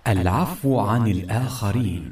العفو عن الآخرين.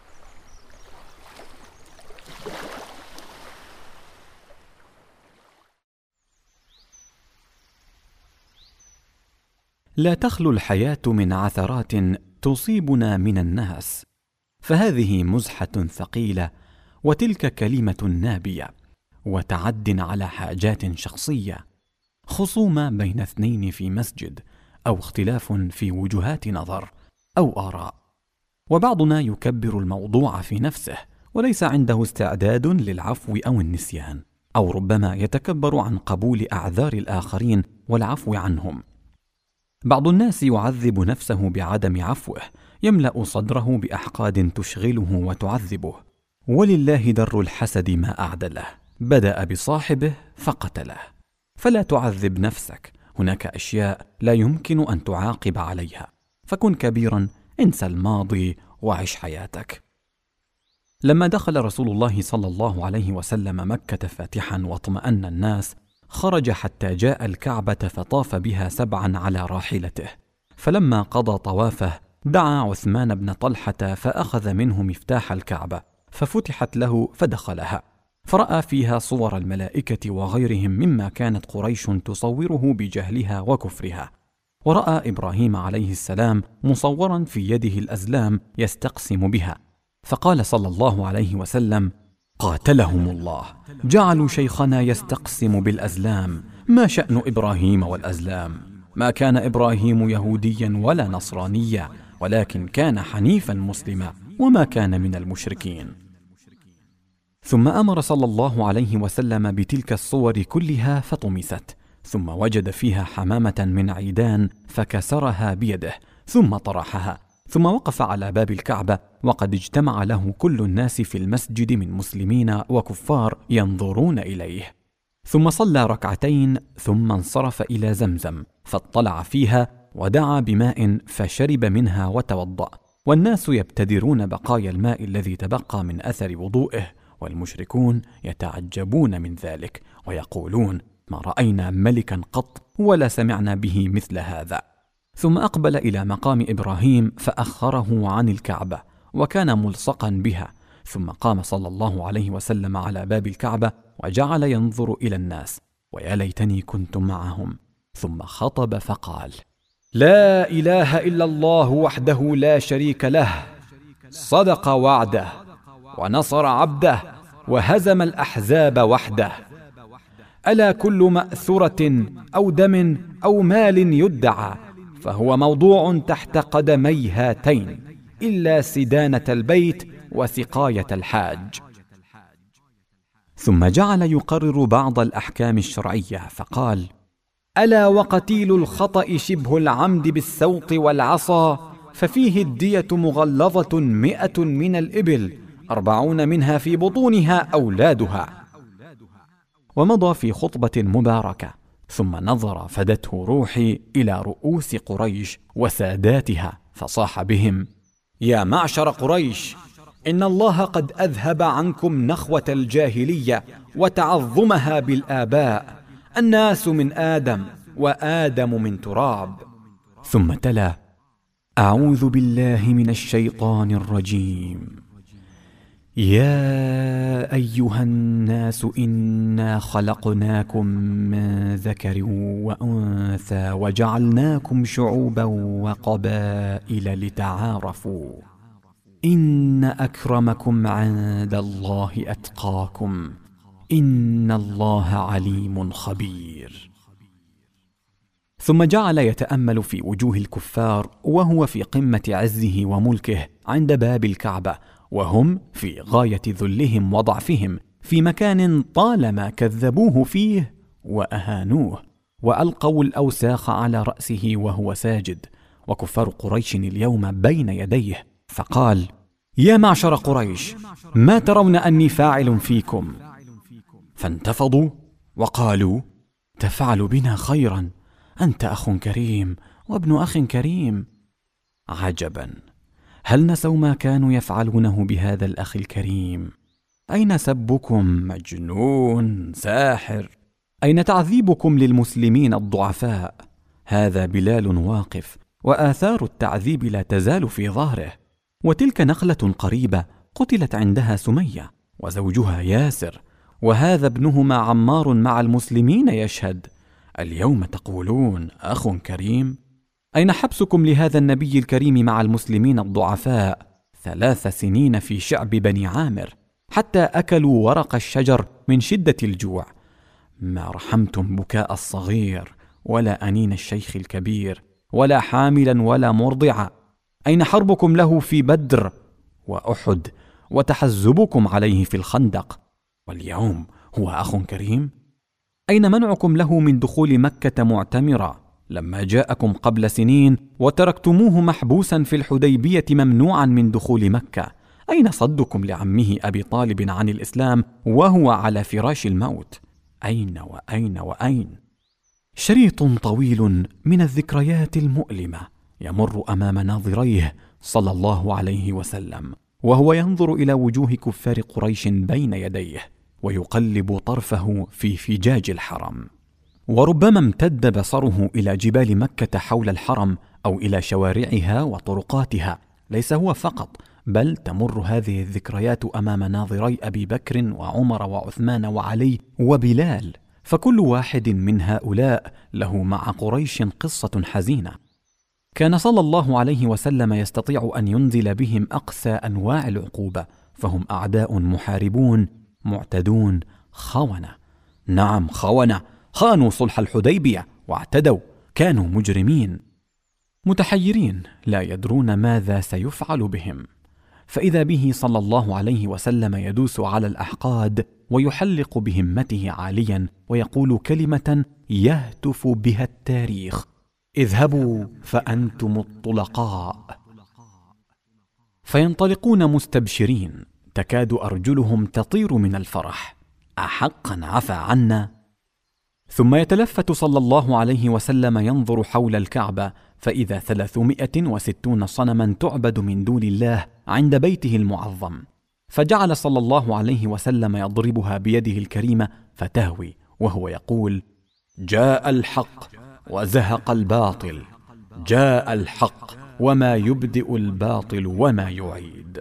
لا تخلو الحياة من عثرات تصيبنا من الناس، فهذه مزحة ثقيلة، وتلك كلمة نابية، وتعد على حاجات شخصية، خصومة بين اثنين في مسجد، أو اختلاف في وجهات نظر أو آراء، وبعضنا يكبر الموضوع في نفسه وليس عنده استعداد للعفو أو النسيان، أو ربما يتكبر عن قبول أعذار الآخرين والعفو عنهم. بعض الناس يعذب نفسه بعدم عفوه، يملأ صدره بأحقاد تشغله وتعذبه، ولله در الحسد ما أعدله، بدأ بصاحبه فقتله. فلا تعذب نفسك، هناك أشياء لا يمكن أن تعاقب عليها، فكن كبيرا، انسى الماضي وعش حياتك. لما دخل رسول الله صلى الله عليه وسلم مكة فاتحا واطمأن الناس، خرج حتى جاء الكعبة فطاف بها 7 على راحلته، فلما قضى طوافه دعا عثمان بن طلحة فأخذ منه مفتاح الكعبة ففتحت له فدخلها، فرأى فيها صور الملائكة وغيرهم مما كانت قريش تصوره بجهلها وكفرها، ورأى إبراهيم عليه السلام مصورا في يده الأزلام يستقسم بها، فقال صلى الله عليه وسلم: قاتلهم الله، جعلوا شيخنا يستقسم بالأزلام، ما شأن إبراهيم والأزلام؟ ما كان إبراهيم يهوديا ولا نصرانيا، ولكن كان حنيفا مسلما وما كان من المشركين. ثم أمر صلى الله عليه وسلم بتلك الصور كلها فطمست، ثم وجد فيها حمامة من عيدان فكسرها بيده ثم طرحها، ثم وقف على باب الكعبة وقد اجتمع له كل الناس في المسجد من مسلمين وكفار ينظرون إليه، ثم صلى ركعتين ثم انصرف إلى زمزم فاطلع فيها ودعا بماء فشرب منها وتوضأ، والناس يبتدرون بقايا الماء الذي تبقى من أثر وضوئه، والمشركون يتعجبون من ذلك ويقولون: ما رأينا ملكا قط ولا سمعنا به مثل هذا. ثم أقبل إلى مقام إبراهيم فأخره عن الكعبة وكان ملصقا بها، ثم قام صلى الله عليه وسلم على باب الكعبة وجعل ينظر إلى الناس: ويا ليتني كنت معهم، ثم خطب فقال: لا إله إلا الله وحده لا شريك له، صدق وعده ونصر عبده وهزم الأحزاب وحده. ألا كل مأثرة أو دم أو مال يدعى فهو موضوع تحت قدمي هاتين، إلا سدانة البيت وسقاية الحاج. ثم جعل يقرر بعض الأحكام الشرعية فقال: ألا وقتيل الخطأ شبه العمد بالسوط والعصا، ففيه الدية مغلظة 100 من الإبل، 40 منها في بطونها أولادها. ومضى في خطبة مباركة، ثم نظر فدته روحي إلى رؤوس قريش وساداتها فصاح بهم: يا معشر قريش، إن الله قد أذهب عنكم نخوة الجاهلية وتعظمها بالآباء، الناس من آدم وآدم من تراب. ثم تلا: أعوذ بالله من الشيطان الرجيم. يا أيها الناس إنا خلقناكم من ذكر وأنثى وجعلناكم شعوبا وقبائل لتعارفوا، إن أكرمكم عند الله أتقاكم، إن الله عليم خبير. ثم جعل يتأمل في وجوه الكفار وهو في قمة عزه وملكه عند باب الكعبة، وهم في غاية ذلهم وضعفهم في مكان طالما كذبوه فيه وأهانوه وألقوا الأوساخ على رأسه وهو ساجد، وكفار قريش اليوم بين يديه، فقال: يا معشر قريش، ما ترون أني فاعل فيكم؟ فانتفضوا وقالوا: تفعل بنا خيرا، أنت أخ كريم وابن أخ كريم. عجبا، هل نسوا ما كانوا يفعلونه بهذا الأخ الكريم؟ أين سبكم مجنون ساحر؟ أين تعذيبكم للمسلمين الضعفاء؟ هذا بلال واقف وآثار التعذيب لا تزال في ظهره. وتلك نخلة قريبة قتلت عندها سمية وزوجها ياسر، وهذا ابنهما عمار مع المسلمين يشهد. اليوم تقولون أخ كريم؟ أين حبسكم لهذا النبي الكريم مع المسلمين الضعفاء 3 سنين في شعب بني عامر، حتى أكلوا ورق الشجر من شدة الجوع؟ ما رحمتم بكاء الصغير ولا أنين الشيخ الكبير، ولا حاملا ولا مرضعا. أين حربكم له في بدر وأحد، وتحزبكم عليه في الخندق؟ واليوم هو أخ كريم؟ أين منعكم له من دخول مكة معتمرا لما جاءكم قبل سنين، وتركتموه محبوسا في الحديبية ممنوعا من دخول مكة؟ أين صدكم لعمه أبي طالب عن الإسلام وهو على فراش الموت؟ أين وأين وأين؟ شريط طويل من الذكريات المؤلمة يمر أمام ناظريه صلى الله عليه وسلم، وهو ينظر إلى وجوه كفار قريش بين يديه، ويقلب طرفه في فجاج الحرم. وربما امتد بصره إلى جبال مكة حول الحرم، أو إلى شوارعها وطرقاتها. ليس هو فقط، بل تمر هذه الذكريات أمام ناظري أبي بكر وعمر وعثمان وعلي وبلال، فكل واحد من هؤلاء له مع قريش قصة حزينة. كان صلى الله عليه وسلم يستطيع أن ينزل بهم أقسى أنواع العقوبة، فهم أعداء محاربون معتدون خونة. نعم خونة، خانوا صلح الحديبية واعتدوا، كانوا مجرمين متحيرين لا يدرون ماذا سيفعل بهم. فإذا به صلى الله عليه وسلم يدوس على الأحقاد ويحلق بهمته عاليا، ويقول كلمة يهتف بها التاريخ: اذهبوا فأنتم الطلقاء. فينطلقون مستبشرين، تكاد أرجلهم تطير من الفرح: أحقا عفى عنا؟ ثم يتلفت صلى الله عليه وسلم ينظر حول الكعبة، فإذا 360 صنما تعبد من دون الله عند بيته المعظم، فجعل صلى الله عليه وسلم يضربها بيده الكريمة فتهوي، وهو يقول: جاء الحق وزهق الباطل، جاء الحق وما يبدئ الباطل وما يعيد.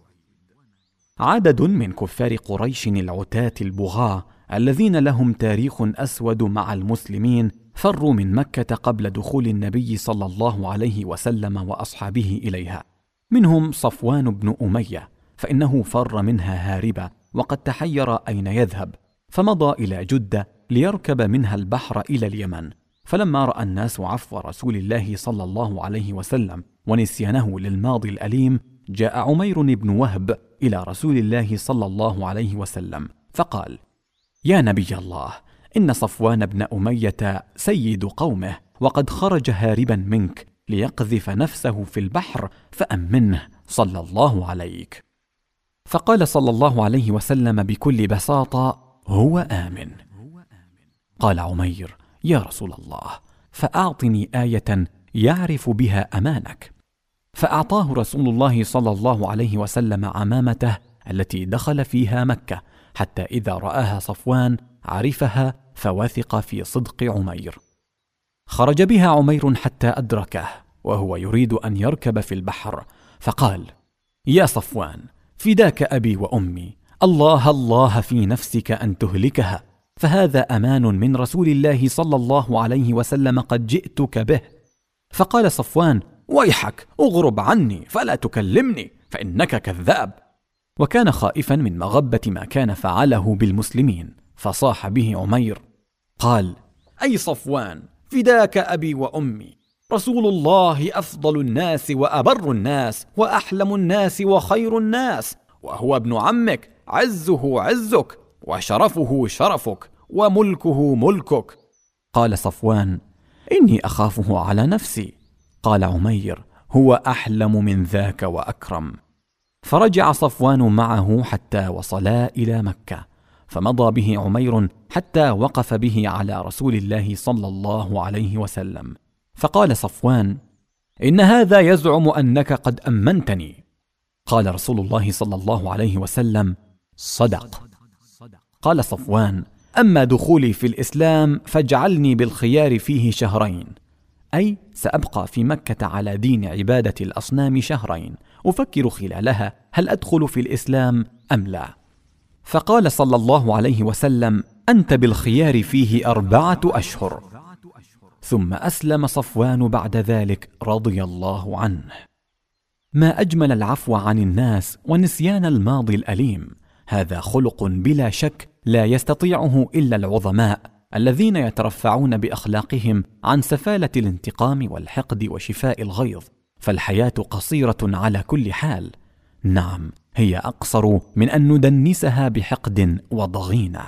عدد من كفار قريش العتاة البغاة الذين لهم تاريخ أسود مع المسلمين فروا من مكة قبل دخول النبي صلى الله عليه وسلم وأصحابه إليها. منهم صفوان بن أمية، فإنه فر منها هاربا، وقد تحير أين يذهب، فمضى إلى جدة ليركب منها البحر إلى اليمن. فلما رأى الناس عفو رسول الله صلى الله عليه وسلم ونسيانه للماضي الأليم، جاء عمير بن وهب إلى رسول الله صلى الله عليه وسلم فقال: يا نبي الله، إن صفوان بن أمية سيد قومه، وقد خرج هاربا منك ليقذف نفسه في البحر، فأمنه صلى الله عليك. فقال صلى الله عليه وسلم بكل بساطة: هو آمن. قال عمير: يا رسول الله، فأعطني آية يعرف بها أمانك. فأعطاه رسول الله صلى الله عليه وسلم عمامته التي دخل فيها مكة، حتى إذا رآها صفوان عرفها فوثق في صدق عمير. خرج بها عمير حتى أدركه وهو يريد أن يركب في البحر، فقال: يا صفوان، فداك أبي وأمي، الله الله في نفسك أن تهلكها، فهذا أمان من رسول الله صلى الله عليه وسلم قد جئتك به. فقال صفوان: ويحك، اغرب عني فلا تكلمني، فإنك كذاب. وكان خائفا من مغبة ما كان فعله بالمسلمين، فصاح به عمير قال: أي صفوان، فداك أبي وأمي، رسول الله أفضل الناس وأبر الناس وأحلم الناس وخير الناس، وهو ابن عمك، عزه عزك وشرفه شرفك وملكه ملكك. قال صفوان: إني أخافه على نفسي. قال عمير: هو أحلم من ذاك وأكرم. فرجع صفوان معه حتى وصلا إلى مكة، فمضى به عمير حتى وقف به على رسول الله صلى الله عليه وسلم، فقال صفوان: إن هذا يزعم أنك قد أمنتني. قال رسول الله صلى الله عليه وسلم: صدق. قال صفوان: أما دخولي في الإسلام فاجعلني بالخيار فيه 2 شهرين، أي سأبقى في مكة على دين عبادة الأصنام 2 شهر أفكر خلالها هل أدخل في الإسلام أم لا. فقال صلى الله عليه وسلم: أنت بالخيار فيه 4 أشهر. ثم أسلم صفوان بعد ذلك رضي الله عنه. ما أجمل العفو عن الناس ونسيان الماضي الأليم، هذا خلق بلا شك لا يستطيعه إلا العظماء الذين يترفعون بأخلاقهم عن سفالة الانتقام والحقد وشفاء الغيظ. فالحياة قصيرة على كل حال، نعم هي أقصر من أن ندنسها بحقد وضغينة.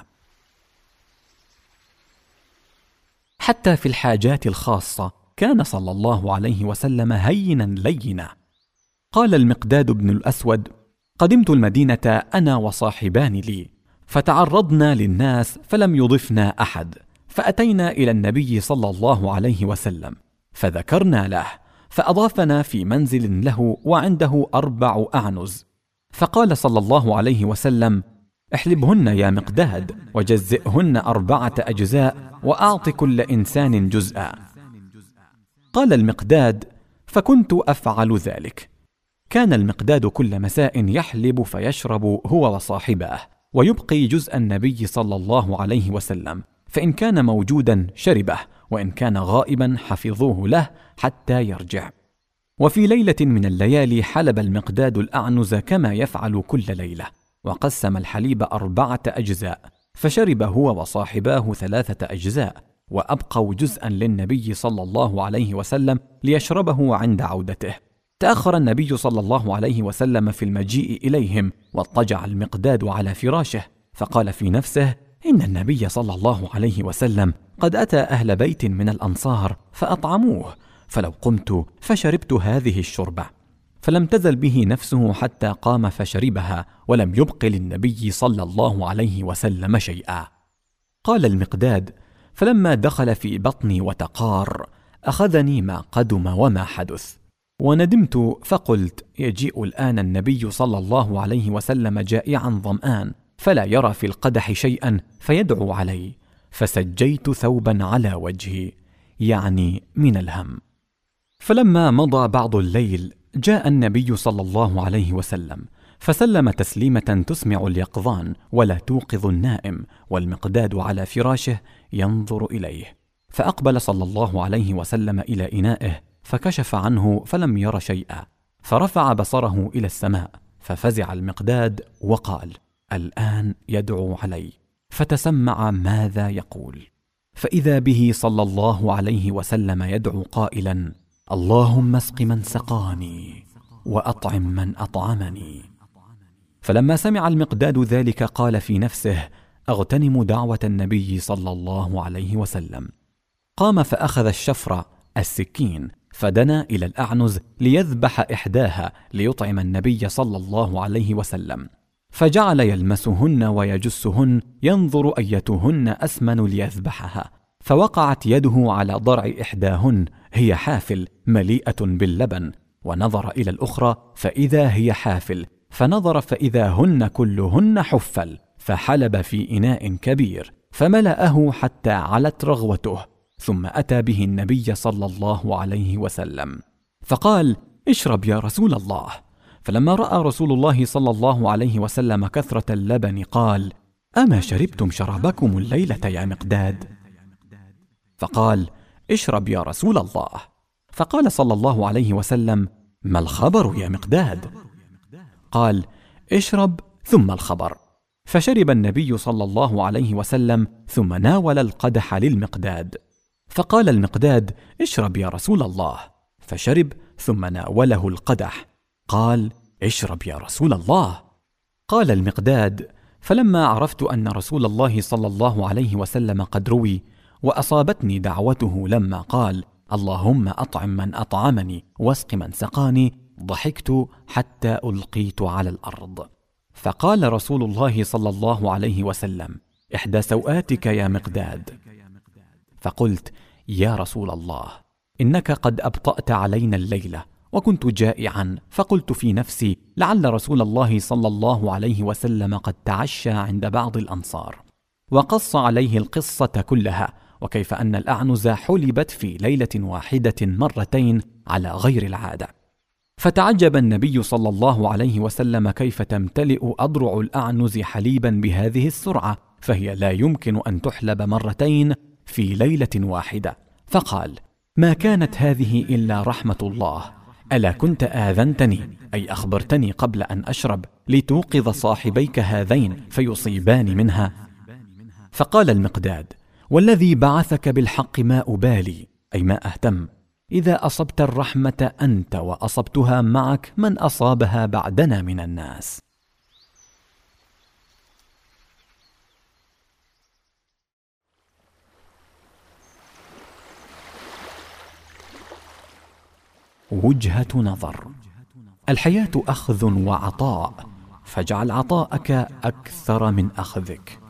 حتى في الحاجات الخاصة كان صلى الله عليه وسلم هينا لينا. قال المقداد بن الأسود: قدمت المدينة أنا وصاحبان لي، فتعرضنا للناس فلم يضفنا أحد، فأتينا إلى النبي صلى الله عليه وسلم فذكرنا له، فأضافنا في منزل له وعنده 4 أعنز. فقال صلى الله عليه وسلم: احلبهن يا مقداد وجزئهن 4 أجزاء وأعط كل إنسان جزءا. قال المقداد: فكنت أفعل ذلك. كان المقداد كل مساء يحلب فيشرب هو وصاحبه، ويبقي جزء النبي صلى الله عليه وسلم، فإن كان موجودا شربه، وإن كان غائبا حفظوه له حتى يرجع. وفي ليلة من الليالي حلب المقداد الأعنز كما يفعل كل ليلة، وقسم الحليب 4 أجزاء، فشرب هو وصاحباه 3 أجزاء، وأبقوا جزءا للنبي صلى الله عليه وسلم ليشربه عند عودته. تأخر النبي صلى الله عليه وسلم في المجيء إليهم، واضطجع المقداد على فراشه، فقال في نفسه: إن النبي صلى الله عليه وسلم قد أتى أهل بيت من الأنصار فأطعموه، فلو قمت فشربت هذه الشربة. فلم تزل به نفسه حتى قام فشربها، ولم يبق للنبي صلى الله عليه وسلم شيئا. قال المقداد: فلما دخل في بطني وتقار أخذني ما قدم وما حدث، وندمت فقلت: يجيء الآن النبي صلى الله عليه وسلم جائعا ظمآن، فلا يرى في القدح شيئا فيدعو علي، فسجيت ثوبا على وجهي، يعني من الهم. فلما مضى بعض الليل جاء النبي صلى الله عليه وسلم فسلم تسليمة تسمع اليقظان ولا توقظ النائم، والمقداد على فراشه ينظر إليه. فأقبل صلى الله عليه وسلم إلى إنائه فكشف عنه فلم ير شيئا، فرفع بصره إلى السماء، ففزع المقداد وقال: الآن يدعو علي. فتسمع ماذا يقول، فإذا به صلى الله عليه وسلم يدعو قائلا: اللهم اسق من سقاني وأطعم من أطعمني. فلما سمع المقداد ذلك قال في نفسه: أغتنم دعوة النبي صلى الله عليه وسلم. قام فأخذ الشفرة السكين فدنا إلى الأعنز ليذبح إحداها ليطعم النبي صلى الله عليه وسلم، فجعل يلمسهن ويجسهن ينظر أيتهن أسمن ليذبحها، فوقعت يده على ضرع إحداهن هي حافل مليئة باللبن، ونظر إلى الأخرى فإذا هي حافل، فنظر فإذا هن كلهن حفل، فحلب في إناء كبير فملأه حتى علت رغوته، ثم أتى به النبي صلى الله عليه وسلم فقال: اشرب يا رسول الله. فلما رأى رسول الله صلى الله عليه وسلم كثرة اللبن قال: أما شربتم شرابكم الليلة يا مقداد؟ فقال: اشرب يا رسول الله. فقال صلى الله عليه وسلم: ما الخبر يا مقداد؟ قال: اشرب ثم الخبر. فشرب النبي صلى الله عليه وسلم ثم ناول القدح للمقداد، فقال المقداد: اشرب يا رسول الله. فشرب ثم ناوله القدح، قال: اشرب يا رسول الله. قال المقداد: فلما عرفت أن رسول الله صلى الله عليه وسلم قد روي، وأصابتني دعوته لما قال: اللهم أطعم من أطعمني واسق من سقاني، ضحكت حتى ألقيت على الأرض. فقال رسول الله صلى الله عليه وسلم: إحدى سوآتك يا مقداد. فقلت: يا رسول الله، إنك قد أبطأت علينا الليلة وكنت جائعا، فقلت في نفسي: لعل رسول الله صلى الله عليه وسلم قد تعشى عند بعض الأنصار. وقص عليه القصة كلها، وكيف أن الأعنز حلبت في ليلة واحدة مرتين على غير العادة. فتعجب النبي صلى الله عليه وسلم كيف تمتلئ أضرع الأعنز حليبا بهذه السرعة، فهي لا يمكن أن تحلب مرتين في ليلة واحدة. فقال: ما كانت هذه إلا رحمة الله، ألا كنت آذنتني أي أخبرتني قبل أن أشرب لتوقظ صاحبيك هذين فيصيبان منها؟ فقال المقداد: والذي بعثك بالحق ما أبالي، أي ما أهتم، إذا أصبت الرحمة أنت وأصبتها معك من أصابها بعدنا من الناس. وجهة نظر. الحياة أخذ وعطاء، فاجعل عطاءك أكثر من أخذك.